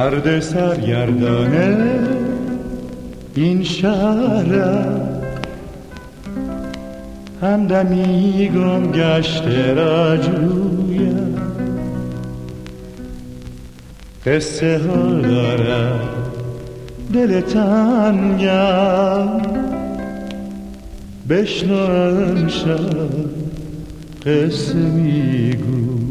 مرد سرگردانه این شهرم، همدمی گم گشته را جویم. قصه ها دارم دل تنگم، بشنو امشب قصه میگویم.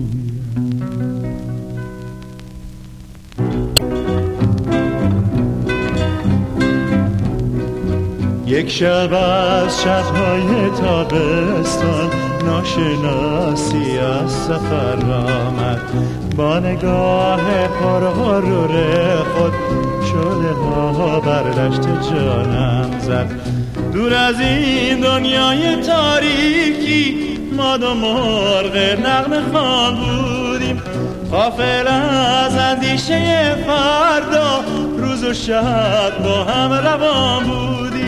یک شب از شب‌های تابستان ناشناسی از سفر آمد، با نگاه پرغرور خود شعله ها بر دشت جانم زد. دور از این دنیای تاریکی ما دو مرغ نغمه خوان بودیم، غافل از اندیشه فردا، روز و شب با هم روان بودیم.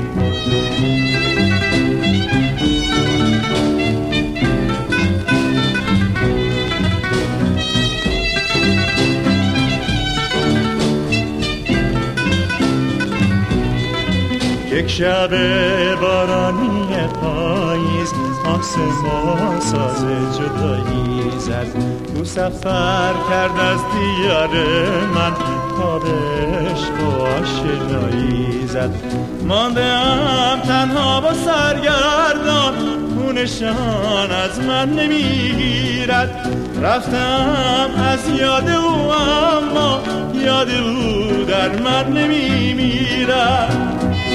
یک شب بارانی پاییز آسمان ساز جدایی زد، او سفر کرد از دیار من، تا به عشق و آشنایی زد. ماندم تنها با سرگردان، خونشان از من نمیگیرد. رفتم از یاد او اما یاد او در من نمیمیرد.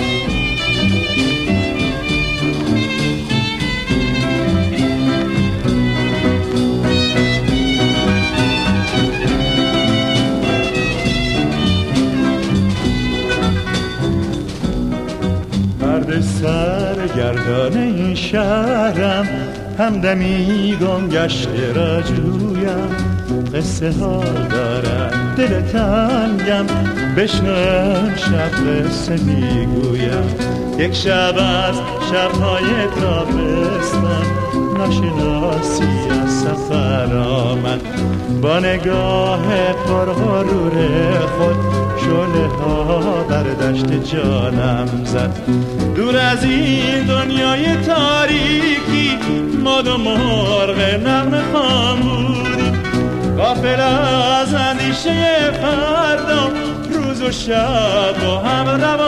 مرد سرگردان این شهرم، همدمی گم گشته را جویم. قصه ها دارم دل تنگم، بشنو امشب قصه میگویم. یک شب از شب‌های تابستان ناشناسی از سفر آمد، با نگاه پرغرور خود شعله ها بر دشت جانم زد. دور از این دنیای تاریکی ما دو مرغ نغمه خوان بودیم، غافل از اندیشه فردا، روز و شب با هم روان